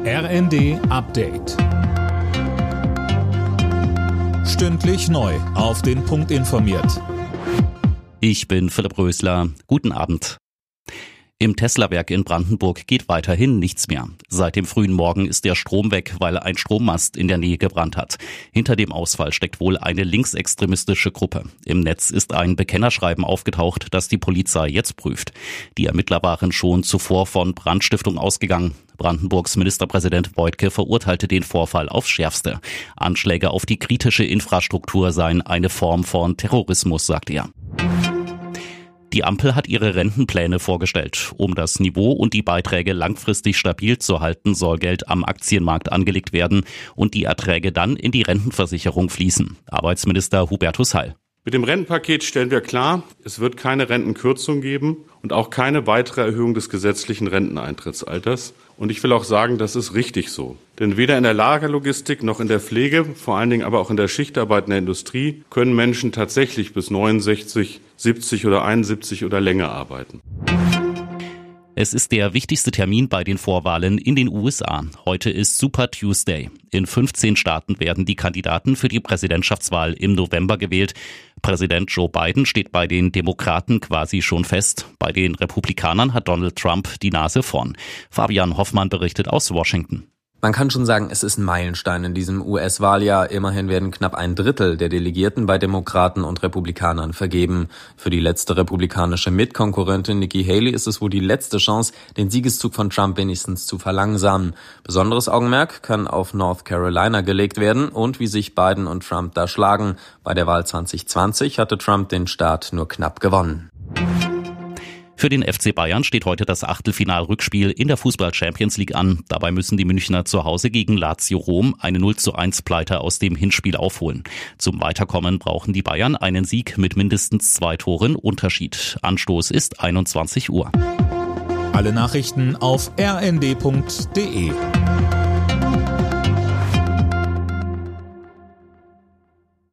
RND Update. Stündlich neu auf den Punkt informiert. Ich bin Philipp Rösler. Guten Abend. Im Tesla-Werk in Brandenburg geht weiterhin nichts mehr. Seit dem frühen Morgen ist der Strom weg, weil ein Strommast in der Nähe gebrannt hat. Hinter dem Ausfall steckt wohl eine linksextremistische Gruppe. Im Netz ist ein Bekennerschreiben aufgetaucht, das die Polizei jetzt prüft. Die Ermittler waren schon zuvor von Brandstiftung ausgegangen. Brandenburgs Ministerpräsident Woidke verurteilte den Vorfall aufs Schärfste. Anschläge auf die kritische Infrastruktur seien eine Form von Terrorismus, sagt er. Die Ampel hat ihre Rentenpläne vorgestellt. Um das Niveau und die Beiträge langfristig stabil zu halten, soll Geld am Aktienmarkt angelegt werden und die Erträge dann in die Rentenversicherung fließen. Arbeitsminister Hubertus Heil. Mit dem Rentenpaket stellen wir klar, es wird keine Rentenkürzung geben und auch keine weitere Erhöhung des gesetzlichen Renteneintrittsalters. Und ich will auch sagen, das ist richtig so. Denn weder in der Lagerlogistik noch in der Pflege, vor allen Dingen aber auch in der Schichtarbeit in der Industrie, können Menschen tatsächlich bis 69, 70 oder 71 oder länger arbeiten. Es ist der wichtigste Termin bei den Vorwahlen in den USA. Heute ist Super Tuesday. In 15 Staaten werden die Kandidaten für die Präsidentschaftswahl im November gewählt. Präsident Joe Biden steht bei den Demokraten quasi schon fest. Bei den Republikanern hat Donald Trump die Nase vorn. Fabian Hoffmann berichtet aus Washington. Man kann schon sagen, es ist ein Meilenstein in diesem US-Wahljahr. Immerhin werden knapp 1/3 der Delegierten bei Demokraten und Republikanern vergeben. Für die letzte republikanische Mitkonkurrentin Nikki Haley ist es wohl die letzte Chance, den Siegeszug von Trump wenigstens zu verlangsamen. Besonderes Augenmerk kann auf North Carolina gelegt werden und wie sich Biden und Trump da schlagen. Bei der Wahl 2020 hatte Trump den Staat nur knapp gewonnen. Für den FC Bayern steht heute das Achtelfinal-Rückspiel in der Fußball-Champions League an. Dabei müssen die Münchner zu Hause gegen Lazio Rom eine 0:1-Pleite aus dem Hinspiel aufholen. Zum Weiterkommen brauchen die Bayern einen Sieg mit mindestens 2 Toren Unterschied. Anstoß ist 21 Uhr. Alle Nachrichten auf rnd.de.